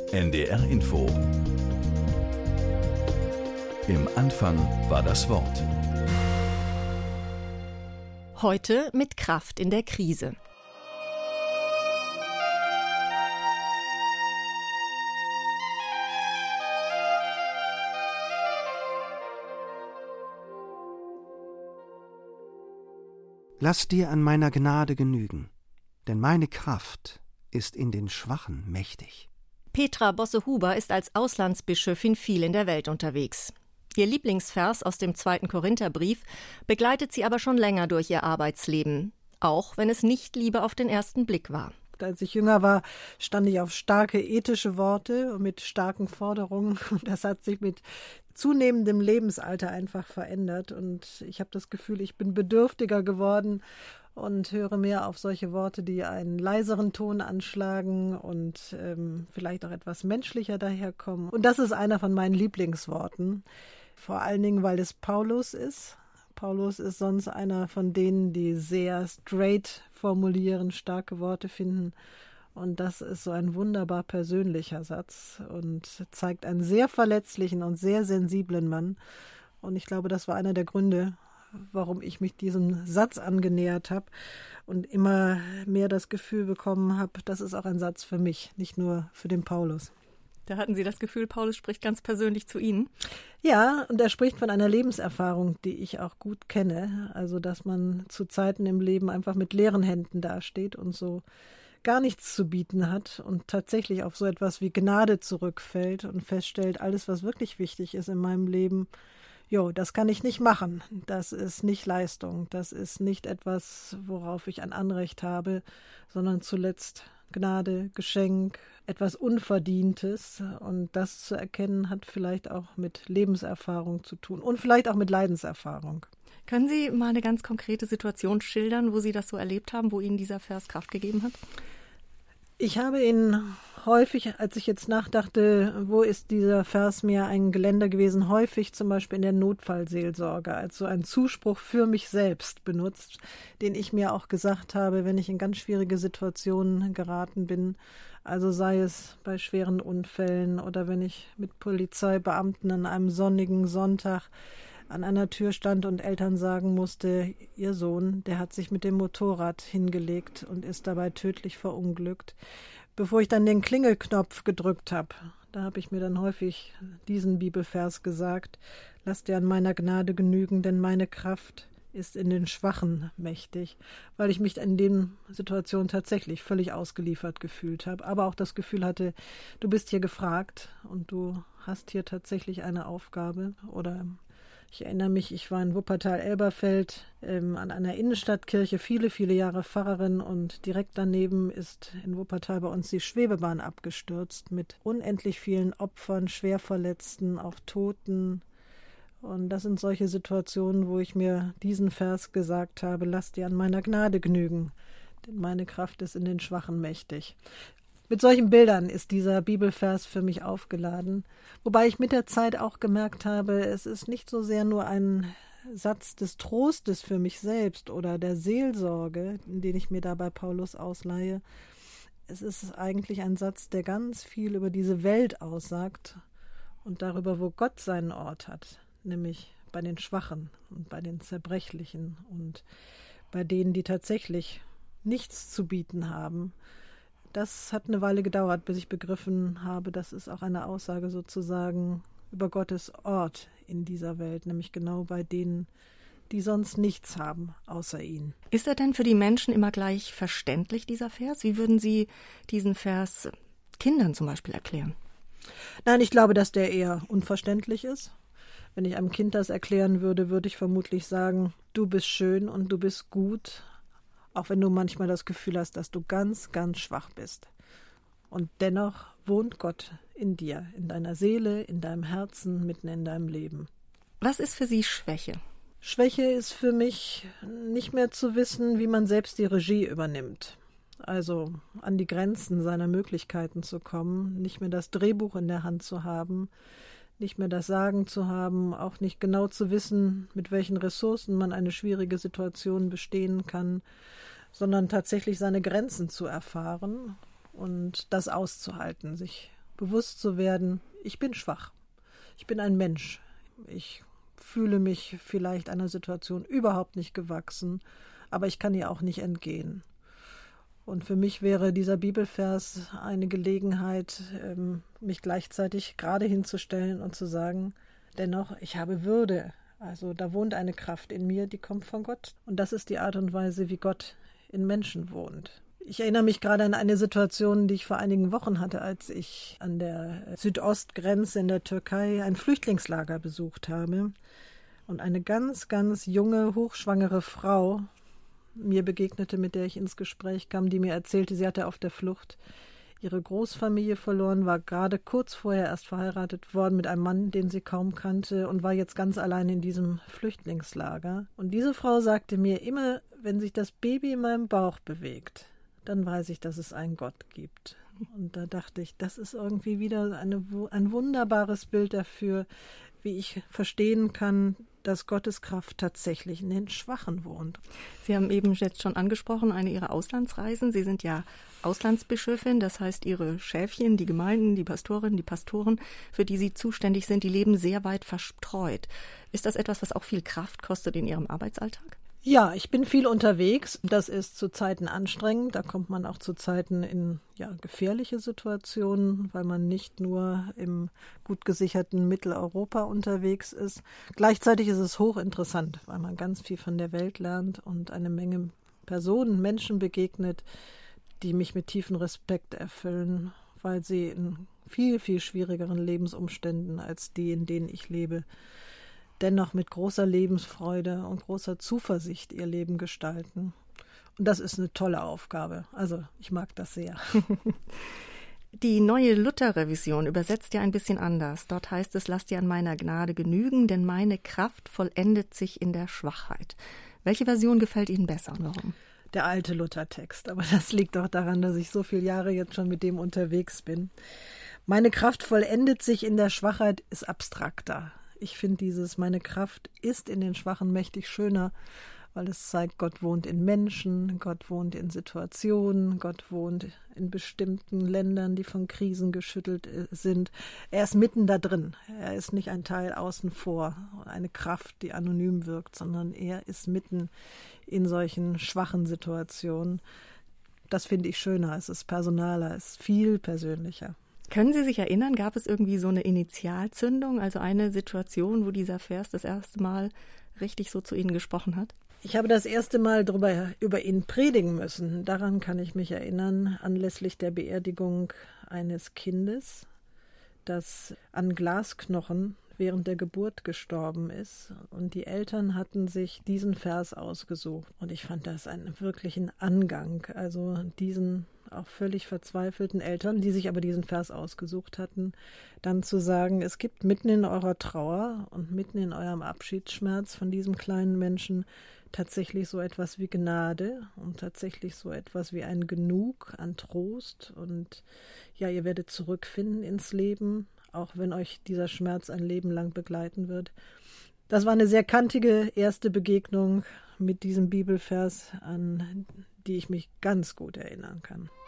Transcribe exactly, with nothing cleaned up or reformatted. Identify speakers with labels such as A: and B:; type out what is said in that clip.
A: N D R Info. Im Anfang war das Wort.
B: Heute mit Kraft in der Krise.
C: Lass dir an meiner Gnade genügen, denn meine Kraft ist in den Schwachen mächtig.
B: Petra Bosse-Huber ist als Auslandsbischöfin viel in der Welt unterwegs. Ihr Lieblingsvers aus dem zweiten Korintherbrief begleitet sie aber schon länger durch ihr Arbeitsleben, auch wenn es nicht Liebe auf den ersten Blick war.
D: Als ich jünger war, stand ich auf starke ethische Worte und mit starken Forderungen. Und das hat sich mit zunehmendem Lebensalter einfach verändert. Und ich habe das Gefühl, ich bin bedürftiger geworden und höre mehr auf solche Worte, die einen leiseren Ton anschlagen und ähm, vielleicht auch etwas menschlicher daherkommen. Und das ist einer von meinen Lieblingsworten. Vor allen Dingen, weil es Paulus ist. Paulus ist sonst einer von denen, die sehr straight formulieren, starke Worte finden. Und das ist so ein wunderbar persönlicher Satz und zeigt einen sehr verletzlichen und sehr sensiblen Mann. Und ich glaube, das war einer der Gründe, warum ich mich diesem Satz angenähert habe und immer mehr das Gefühl bekommen habe, das ist auch ein Satz für mich, nicht nur für den Paulus.
B: Da hatten Sie das Gefühl, Paulus spricht ganz persönlich zu Ihnen?
D: Ja, und er spricht von einer Lebenserfahrung, die ich auch gut kenne. Also, dass man zu Zeiten im Leben einfach mit leeren Händen dasteht und so gar nichts zu bieten hat und tatsächlich auf so etwas wie Gnade zurückfällt und feststellt, alles, was wirklich wichtig ist in meinem Leben, jo, das kann ich nicht machen. Das ist nicht Leistung. Das ist nicht etwas, worauf ich ein Anrecht habe, sondern zuletzt Gnade, Geschenk, etwas Unverdientes. Und das zu erkennen, hat vielleicht auch mit Lebenserfahrung zu tun und vielleicht auch mit Leidenserfahrung.
B: Können Sie mal eine ganz konkrete Situation schildern, wo Sie das so erlebt haben, wo Ihnen dieser Vers Kraft gegeben hat?
D: Ich habe ihn häufig, als ich jetzt nachdachte, wo ist dieser Vers mir ein Geländer gewesen, häufig zum Beispiel in der Notfallseelsorge als so ein Zuspruch für mich selbst benutzt, den ich mir auch gesagt habe, wenn ich in ganz schwierige Situationen geraten bin. Also sei es bei schweren Unfällen oder wenn ich mit Polizeibeamten an einem sonnigen Sonntag an einer Tür stand und Eltern sagen musste, ihr Sohn, der hat sich mit dem Motorrad hingelegt und ist dabei tödlich verunglückt. Bevor ich dann den Klingelknopf gedrückt habe, da habe ich mir dann häufig diesen Bibelvers gesagt, lass dir an meiner Gnade genügen, denn meine Kraft ist in den Schwachen mächtig, weil ich mich in den Situationen tatsächlich völlig ausgeliefert gefühlt habe, aber auch das Gefühl hatte, du bist hier gefragt und du hast hier tatsächlich eine Aufgabe. Oder ich erinnere mich, ich war in Wuppertal-Elberfeld ähm, an einer Innenstadtkirche, viele, viele Jahre Pfarrerin und direkt daneben ist in Wuppertal bei uns die Schwebebahn abgestürzt mit unendlich vielen Opfern, Schwerverletzten, auch Toten. Und das sind solche Situationen, wo ich mir diesen Vers gesagt habe, lass dir an meiner Gnade genügen, denn meine Kraft ist in den Schwachen mächtig. Mit solchen Bildern ist dieser Bibelvers für mich aufgeladen, wobei ich mit der Zeit auch gemerkt habe, es ist nicht so sehr nur ein Satz des Trostes für mich selbst oder der Seelsorge, den ich mir da bei Paulus ausleihe. Es ist eigentlich ein Satz, der ganz viel über diese Welt aussagt und darüber, wo Gott seinen Ort hat, nämlich bei den Schwachen und bei den Zerbrechlichen und bei denen, die tatsächlich nichts zu bieten haben. Das hat eine Weile gedauert, bis ich begriffen habe, das ist auch eine Aussage sozusagen über Gottes Ort in dieser Welt, nämlich genau bei denen, die sonst nichts haben, außer ihn.
B: Ist er denn für die Menschen immer gleich verständlich, dieser Vers? Wie würden Sie diesen Vers Kindern zum Beispiel erklären?
D: Nein, ich glaube, dass der eher unverständlich ist. Wenn ich einem Kind das erklären würde, würde ich vermutlich sagen, du bist schön und du bist gut, auch wenn du manchmal das Gefühl hast, dass du ganz, ganz schwach bist. Und dennoch wohnt Gott in dir, in deiner Seele, in deinem Herzen, mitten in deinem Leben.
B: Was ist für Sie Schwäche?
D: Schwäche ist für mich nicht mehr zu wissen, wie man selbst die Regie übernimmt. Also an die Grenzen seiner Möglichkeiten zu kommen, nicht mehr das Drehbuch in der Hand zu haben, nicht mehr das Sagen zu haben, auch nicht genau zu wissen, mit welchen Ressourcen man eine schwierige Situation bestehen kann, sondern tatsächlich seine Grenzen zu erfahren und das auszuhalten, sich bewusst zu werden, ich bin schwach. Ich bin ein Mensch. Ich fühle mich vielleicht einer Situation überhaupt nicht gewachsen, aber ich kann ihr auch nicht entgehen. Und für mich wäre dieser Bibelvers eine Gelegenheit, mich gleichzeitig gerade hinzustellen und zu sagen, dennoch, ich habe Würde. Also da wohnt eine Kraft in mir, die kommt von Gott. Und das ist die Art und Weise, wie Gott in Menschen wohnt. Ich erinnere mich gerade an eine Situation, die ich vor einigen Wochen hatte, als ich an der Südostgrenze in der Türkei ein Flüchtlingslager besucht habe und eine ganz, ganz junge, hochschwangere Frau mir begegnete, mit der ich ins Gespräch kam, die mir erzählte, sie hatte auf der Flucht ihre Großfamilie verloren, war gerade kurz vorher erst verheiratet worden mit einem Mann, den sie kaum kannte und war jetzt ganz allein in diesem Flüchtlingslager. Und diese Frau sagte mir, immer wenn sich das Baby in meinem Bauch bewegt, dann weiß ich, dass es einen Gott gibt. Und da dachte ich, das ist irgendwie wieder eine, ein wunderbares Bild dafür, wie ich verstehen kann, dass Gottes Kraft tatsächlich in den Schwachen wohnt.
B: Sie haben eben jetzt schon angesprochen, eine Ihrer Auslandsreisen. Sie sind ja Auslandsbischöfin, das heißt, Ihre Schäfchen, die Gemeinden, die Pastorinnen, die Pastoren, für die Sie zuständig sind, die leben sehr weit verstreut. Ist das etwas, was auch viel Kraft kostet in Ihrem Arbeitsalltag?
D: Ja, ich bin viel unterwegs. Das ist zu Zeiten anstrengend. Da kommt man auch zu Zeiten in ja, gefährliche Situationen, weil man nicht nur im gut gesicherten Mitteleuropa unterwegs ist. Gleichzeitig ist es hochinteressant, weil man ganz viel von der Welt lernt und eine Menge Personen, Menschen begegnet, die mich mit tiefem Respekt erfüllen, weil sie in viel, viel schwierigeren Lebensumständen als die, in denen ich lebe, dennoch mit großer Lebensfreude und großer Zuversicht ihr Leben gestalten. Und das ist eine tolle Aufgabe. Also ich mag das sehr.
B: Die neue Luther-Revision übersetzt ja ein bisschen anders. Dort heißt es, lasst dir an meiner Gnade genügen, denn meine Kraft vollendet sich in der Schwachheit. Welche Version gefällt Ihnen besser und warum?
D: Der alte Luther-Text. Aber das liegt auch daran, dass ich so viele Jahre jetzt schon mit dem unterwegs bin. Meine Kraft vollendet sich in der Schwachheit ist abstrakter. Ich finde dieses, meine Kraft ist in den Schwachen mächtig schöner, weil es zeigt, Gott wohnt in Menschen, Gott wohnt in Situationen, Gott wohnt in bestimmten Ländern, die von Krisen geschüttelt sind. Er ist mitten da drin. Er ist nicht ein Teil außen vor, eine Kraft, die anonym wirkt, sondern er ist mitten in solchen schwachen Situationen. Das finde ich schöner, es ist personaler, es ist viel persönlicher.
B: Können Sie sich erinnern, gab es irgendwie so eine Initialzündung, also eine Situation, wo dieser Vers das erste Mal richtig so zu Ihnen gesprochen hat?
D: Ich habe das erste Mal darüber, über ihn predigen müssen. Daran kann ich mich erinnern, anlässlich der Beerdigung eines Kindes, das an Glasknochen während der Geburt gestorben ist. Und die Eltern hatten sich diesen Vers ausgesucht. Und ich fand das einen wirklichen Angang, also diesen auch völlig verzweifelten Eltern, die sich aber diesen Vers ausgesucht hatten, dann zu sagen, es gibt mitten in eurer Trauer und mitten in eurem Abschiedsschmerz von diesem kleinen Menschen tatsächlich so etwas wie Gnade und tatsächlich so etwas wie ein Genug an Trost. Und ja, ihr werdet zurückfinden ins Leben, auch wenn euch dieser Schmerz ein Leben lang begleiten wird. Das war eine sehr kantige erste Begegnung mit diesem Bibelvers, an die ich mich ganz gut erinnern kann.